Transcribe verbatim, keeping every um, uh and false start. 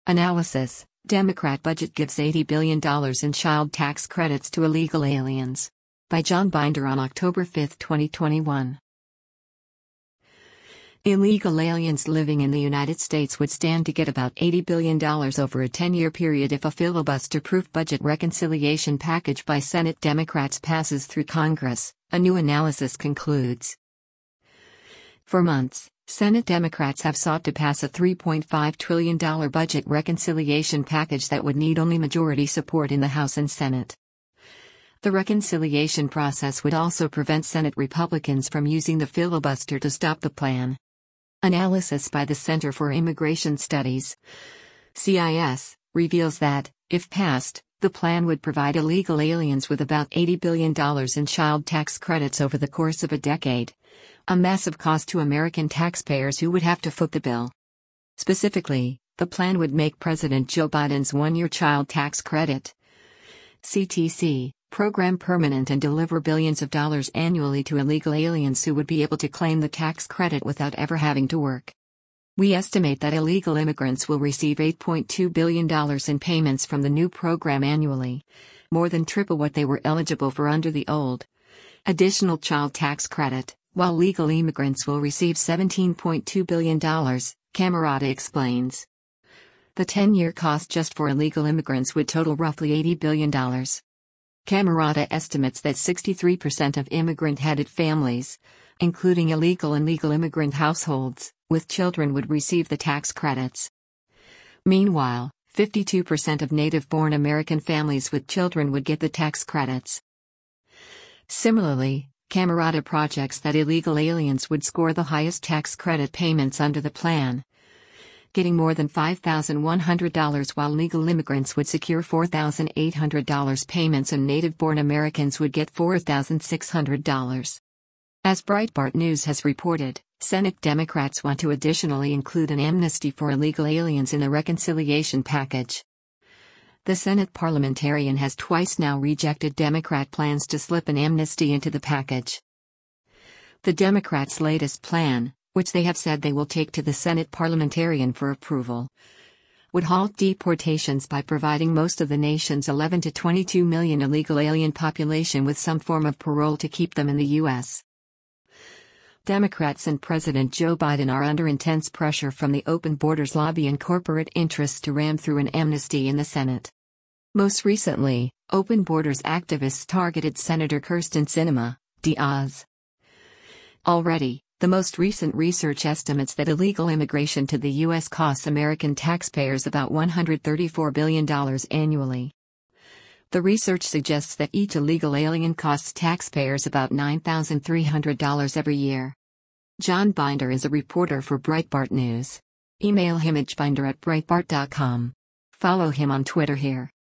Analysis: Democrat budget gives eighty billion dollars in child tax credits to illegal aliens. By John Binder on October fifth, twenty twenty-one. Illegal aliens living in the United States would stand to get about eighty billion dollars over a ten-year period if a filibuster-proof budget reconciliation package by Senate Democrats passes through Congress, a new analysis concludes. For months, Senate Democrats have sought to pass a three point five trillion dollars budget reconciliation package that would need only majority support in the House and Senate. The reconciliation process would also prevent Senate Republicans from using the filibuster to stop the plan. Analysis by the Center for Immigration Studies, C I S, reveals that, if passed, the plan would provide illegal aliens with about eighty billion dollars in child tax credits over the course of a decade. A massive cost to American taxpayers who would have to foot the bill. Specifically, the plan would make President Joe Biden's one-year child tax credit C T C program permanent and deliver billions of dollars annually to illegal aliens who would be able to claim the tax credit without ever having to work. We estimate that illegal immigrants will receive eight point two billion dollars in payments from the new program annually, more than triple what they were eligible for under the old additional child tax credit, while legal immigrants will receive seventeen point two billion dollars, Camerota explains. The ten-year cost just for illegal immigrants would total roughly eighty billion dollars. Camerota estimates that sixty-three percent of immigrant-headed families, including illegal and legal immigrant households, with children would receive the tax credits. Meanwhile, fifty-two percent of native-born American families with children would get the tax credits. Similarly, Camerota projects that illegal aliens would score the highest tax credit payments under the plan, getting more than five thousand one hundred dollars, while legal immigrants would secure four thousand eight hundred dollars payments and native-born Americans would get four thousand six hundred dollars. As Breitbart News has reported, Senate Democrats want to additionally include an amnesty for illegal aliens in the reconciliation package. The Senate parliamentarian has twice now rejected Democrat plans to slip an amnesty into the package. The Democrats' latest plan, which they have said they will take to the Senate parliamentarian for approval, would halt deportations by providing most of the nation's eleven to twenty-two million illegal alien population with some form of parole to keep them in the U S Democrats and President Joe Biden are under intense pressure from the open borders lobby and corporate interests to ram through an amnesty in the Senate. Most recently, open borders activists targeted Senator Kyrsten Sinema, Diaz. Already, the most recent research estimates that illegal immigration to the U S costs American taxpayers about one hundred thirty-four billion dollars annually. The research suggests that each illegal alien costs taxpayers about nine thousand three hundred dollars every year. John Binder is a reporter for Breitbart News. Email him at binder at breitbart dot com. Follow him on Twitter here.